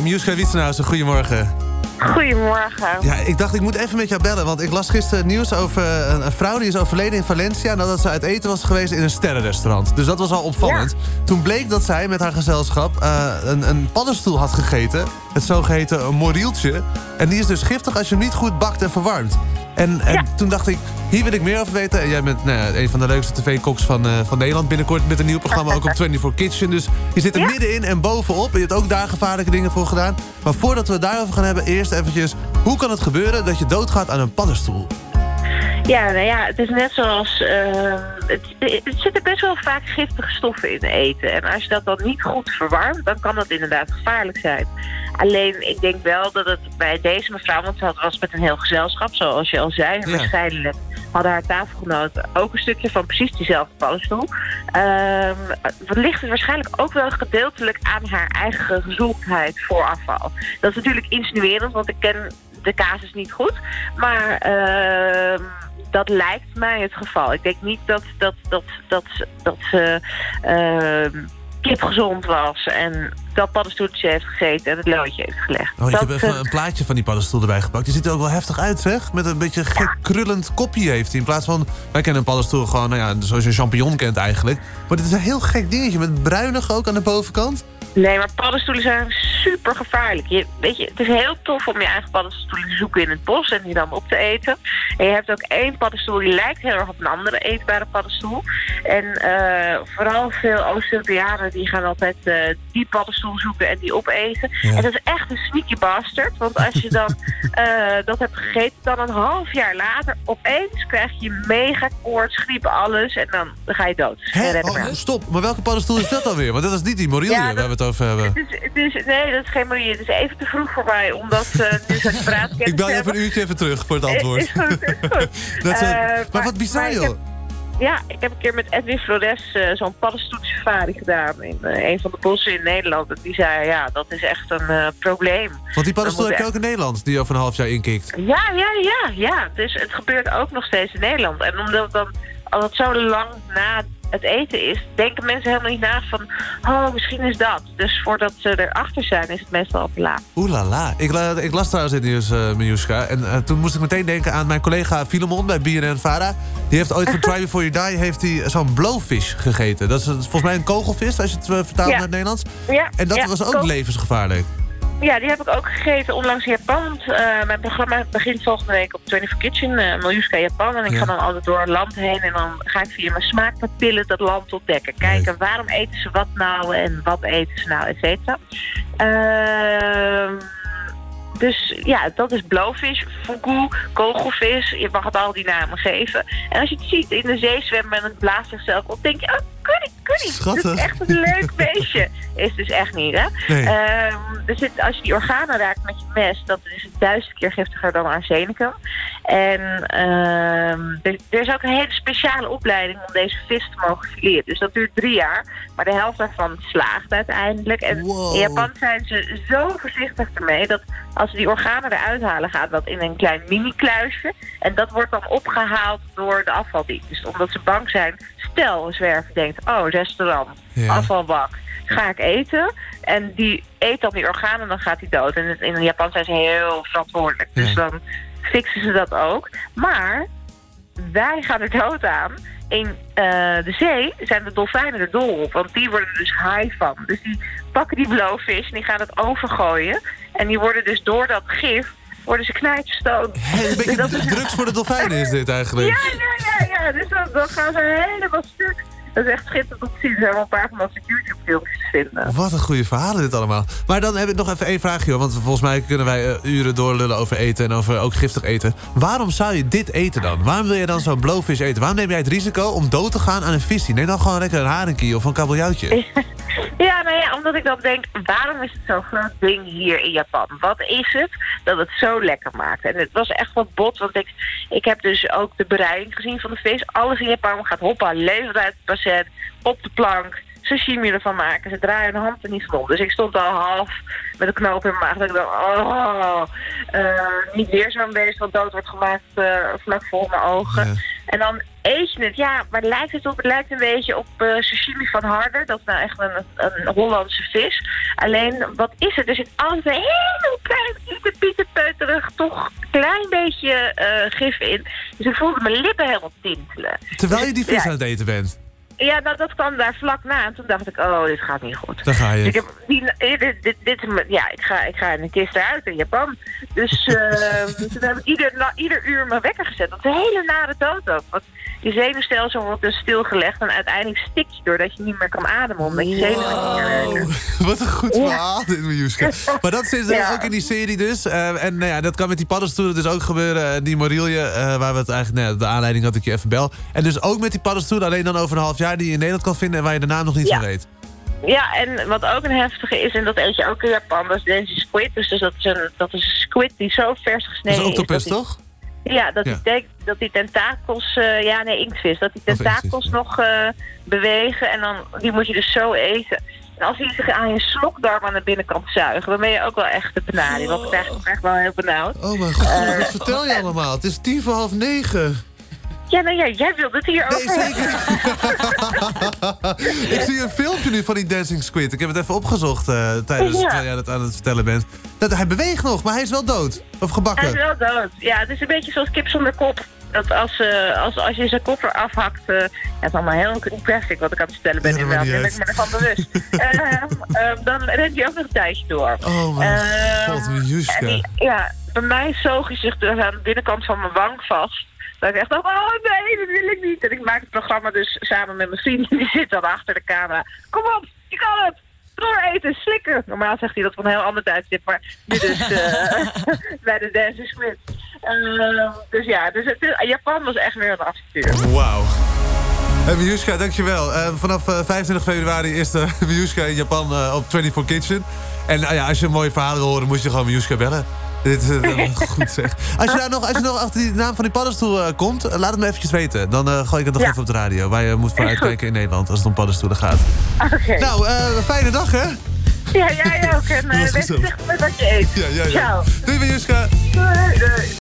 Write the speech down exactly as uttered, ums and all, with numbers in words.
Miuska Wietsenhuizen, goedemorgen. Goedemorgen. Ja, ik dacht ik moet even met jou bellen, want ik las gisteren het nieuws over een, een vrouw die is overleden in Valencia nadat ze uit eten was geweest in een sterrenrestaurant. Dus dat was al opvallend. Ja. Toen bleek dat zij met haar gezelschap uh, een, een paddenstoel had gegeten, het zogeheten morieltje. En die is dus giftig als je hem niet goed bakt en verwarmt. En, en ja. toen dacht ik, hier wil ik meer over weten. En jij bent nou ja, een van de leukste tv-koks van, uh, van Nederland. Binnenkort met een nieuw programma ook op twenty-four Kitchen. Dus je zit er ja. middenin en bovenop. Je hebt ook daar gevaarlijke dingen voor gedaan. Maar voordat we het daarover gaan hebben, eerst eventjes, hoe kan het gebeuren dat je doodgaat aan een paddenstoel? Ja, nou ja, het is net zoals... Uh, het, het zitten best wel vaak giftige stoffen in eten. En als je dat dan niet goed verwarmt, dan kan dat inderdaad gevaarlijk zijn. Alleen, ik denk wel dat het bij deze mevrouw, want ze was met een heel gezelschap, zoals je al zei. En ja. waarschijnlijk hadden haar tafelgenoten ook een stukje van precies diezelfde paddenstoel. Um, wat ligt het waarschijnlijk ook wel gedeeltelijk aan haar eigen gezondheid voor afval. Dat is natuurlijk insinuerend, want ik ken de casus niet goed. Maar uh, dat lijkt mij het geval. Ik denk niet dat, dat, dat, dat, dat ze uh, kipgezond was en dat paddenstoeltje heeft gegeten en het loodje heeft gelegd. Oh, ik dat, heb even een plaatje van die paddenstoel erbij gepakt. Die ziet er ook wel heftig uit, zeg. Met een beetje gek ja. krullend kopje heeft hij. In plaats van, wij kennen een paddenstoel gewoon, nou ja, zoals je een champignon kent eigenlijk. Maar dit is een heel gek dingetje met bruinig ook aan de bovenkant. Nee, maar paddenstoelen zijn super gevaarlijk. Je, weet je, het is heel tof om je eigen paddenstoelen te zoeken in het bos en die dan op te eten. En je hebt ook één paddenstoel die lijkt heel erg op een andere eetbare paddenstoel. En uh, vooral veel Oost-Europeanen die gaan altijd uh, die paddenstoel zoeken en die opeten. Ja. En dat is echt een sneaky bastard. Want als je dan uh, dat hebt gegeten, dan een half jaar later opeens krijg je mega koorts, griep, alles. En dan, dan ga je dood. Hè? Oh, stop, maar welke paddenstoel is dat alweer? Want dat is niet die Morielje ja, waar we het over hebben. Het is, het is, nee, dat is geen Morielje. Het is even te vroeg voor mij, omdat uh, nu zo'n praat. Ik bel even een uurtje even terug voor het antwoord. Is goed, is goed. dat is, uh, maar wat bizar, joh. Ja, ik heb een keer met Edwin Flores uh, zo'n paddenstoelsafari gedaan in uh, een van de bossen in Nederland. En die zei, ja, dat is echt een uh, probleem. Want die paddenstoel heb je ook in Nederland, die over een half jaar inkikt. Ja, ja, ja, ja. Dus het gebeurt ook nog steeds in Nederland. En omdat het dan al het zo lang na het eten is, denken mensen helemaal niet na van, oh, misschien is dat. Dus voordat ze erachter zijn, is het meestal al te laat. Oeh la la. Ik, la, ik las trouwens in het nieuws, uh, Miuska. En uh, toen moest ik meteen denken aan mijn collega Filemon bij B N N Vara. Die heeft ooit voor Try Before You Die heeft hij zo'n blowfish gegeten. Dat is volgens mij een kogelvis, als je het uh, vertaalt ja. naar het Nederlands. Ja. En dat ja, was ook kogel. levensgevaarlijk. Ja, die heb ik ook gegeten onlangs in Japan. Want, uh, mijn programma begint volgende week op twenty-four Kitchen, uh, Miuska Japan. En ik ja. ga dan altijd door het land heen en dan ga ik via mijn smaakpapillen dat land ontdekken. Kijken, nee. waarom eten ze wat nou en wat eten ze nou, et cetera. Uh, Dus ja, dat is blowfish, fugu, kogelvis. Je mag het al die namen geven. En als je het ziet in de zee zwemmen en het blaast zichzelf op, denk je, oh, goodie, goodie. Schattig. Dat is echt een leuk beestje. Is dus echt niet, hè? Nee. Um, dus het, als je die organen raakt met je mes, dat is duizend keer giftiger dan arsenicum. En um, er, er is ook een hele speciale opleiding om deze vis te mogen fileren. Dus dat duurt drie jaar. Maar de helft daarvan slaagt uiteindelijk. En wow. in Japan zijn ze zo voorzichtig ermee dat als ze die organen eruit halen, gaat dat in een klein mini-kluisje. En dat wordt dan opgehaald door de afvaldienst. Dus omdat ze bang zijn, stel een zwerver denkt, oh, restaurant, ja. afvalbak, ga ik eten. En die eet dan die organen en dan gaat hij dood. En in Japan zijn ze heel verantwoordelijk. Ja. Dus dan fixen ze dat ook. Maar wij gaan er dood aan. In uh, de zee zijn de dolfijnen er dol op. Want die worden er dus high van. Dus die pakken die blowfish en die gaan het overgooien. En die worden dus door dat gif, worden ze knijtverstoot. Hey, een beetje dus dat is drugs voor de dolfijnen is dit eigenlijk. Ja, ja, ja. ja. Dus dan, dan gaan ze helemaal stuk. Dat is echt schitterend om te zien. Er zijn wel een paar van dat soort YouTube-filmpjes te vinden. Wat een goede verhalen dit allemaal. Maar dan heb ik nog even één vraagje, hoor. Want volgens mij kunnen wij uh, uren doorlullen over eten en over ook giftig eten. Waarom zou je dit eten dan? Waarom wil je dan zo'n blowfish eten? Waarom neem jij het risico om dood te gaan aan een visie? Neem dan gewoon lekker een haringkie of een kabeljauwtje. Ja, nou ja, omdat ik dan denk, waarom is het zo'n groot ding hier in Japan? Wat is het dat het zo lekker maakt? En het was echt wat bot, want ik, ik heb dus ook de bereiding gezien van de vis. Alles in Japan gaat hoppa, levend uit het bassin, op de plank, sashimi ervan maken. Ze draaien hun hand er niet van om. Dus ik stond al half met een knoop in mijn maag. Dat ik dacht, oh, uh, niet weer zo'n beest wat dood wordt gemaakt uh, vlak voor mijn ogen. Ja. En dan eet je het. Ja, waar lijkt het op? Het lijkt een beetje op uh, sashimi van Harder. Dat is nou echt een, een Hollandse vis. Alleen, wat is het? Er zit altijd een heel klein, pieterpieterpeuterig, toch een klein beetje uh, gif in. Dus ik voelde mijn lippen helemaal tintelen. Terwijl je dus, die vis ja, aan het eten bent? Ja, nou, dat kwam daar vlak na. En toen dacht ik, oh, dit gaat niet goed. Daar ga je. Dus ik heb, die, dit, dit, dit, ja, ik ga, ik ga in een kist eruit in Japan. Dus uh, toen heb ik ieder, na, ieder uur mijn wekker gezet. Dat is een hele nare dood ook. Want je zenuwstelsel wordt dus stilgelegd en uiteindelijk stik je doordat je niet meer kan ademen. Omdat je zenuwen niet meer werken. Wat een goed verhaal, dit, Miljuska. Maar dat zit ja. ook in die serie dus. Uh, en nou ja, dat kan met die paddenstoelen dus ook gebeuren. Uh, die Morilje, uh, waar we het eigenlijk, nou ja, de aanleiding had ik je even bel. En dus ook met die paddenstoelen, alleen dan over een half jaar, die je in Nederland kan vinden en waar je de naam nog niet ja. van weet. Ja, en wat ook een heftige is, en dat eet je ook in Japan, dat is deze squid. Dus dat is een, dat is een squid die zo vers gesneden is. Dat is octopus, is, dat toch? Die, ja, dat, ja. Die, dat die tentakels, uh, ja nee, inktvis, dat die tentakels nog uh, bewegen en dan, die moet je dus zo eten. En als die zich aan je slokdarm aan de binnenkant zuigen, dan ben je ook wel echt de penarie. Want ik krijg ik echt wel heel benauwd. Oh mijn god, uh, wat vertel je allemaal? Het is tien voor half negen. Ja, nou ja, jij wilde het hier over. Nee, zeker. Ik zie een filmpje nu van die Dancing Squid. Ik heb het even opgezocht uh, tijdens ja. terwijl jij het aan het vertellen bent. Dat, hij beweegt nog, maar hij is wel dood. Of gebakken. Hij is wel dood. Ja, het is een beetje zoals kip zonder kop. Dat als, uh, als, als je zijn kop eraf hakt... Uh, ja, het is allemaal heel graphic wat ik aan het vertellen ben. Ja, inderdaad. Daar ben ik me ervan bewust. uh, uh, dan rent hij ook nog een tijdje door. Oh mijn uh, god, Miljuska. Ja, bij mij zoog hij zich dus aan de binnenkant van mijn wang vast. Dat ik echt dacht, oh nee, dat wil ik niet. En ik maak het programma dus samen met mijn vriend. Die zit dan achter de camera. Kom op, je kan het. Dooreten, slikken. Normaal zegt hij dat van een heel ander tijdstip. Maar nu dus uh, bij de Dancing Squid. Uh, dus ja, dus het, Japan was echt weer een avontuur. Wauw. Hey, Miljuska, dankjewel. Uh, vanaf uh, vijfentwintig februari is de Miljuska in Japan uh, op twenty-four Kitchen. En uh, ja, als je een mooie verhaal wil horen, moet je gewoon Miljuska bellen. Dit is uh, goed zeg. Als je, daar nog, als je nog achter die naam van die paddenstoel uh, komt, uh, laat het me eventjes weten. Dan uh, gooi ik het nog ja. even op de radio. Waar je moet voor uitkijken in Nederland als het om paddenstoelen gaat. Oké. Okay. Nou, uh, een fijne dag hè? Ja, jij ook. En uh, wees echt met wat je eet. Ja, ja, ja. Ciao. Doei Miljuska. Doei, doei.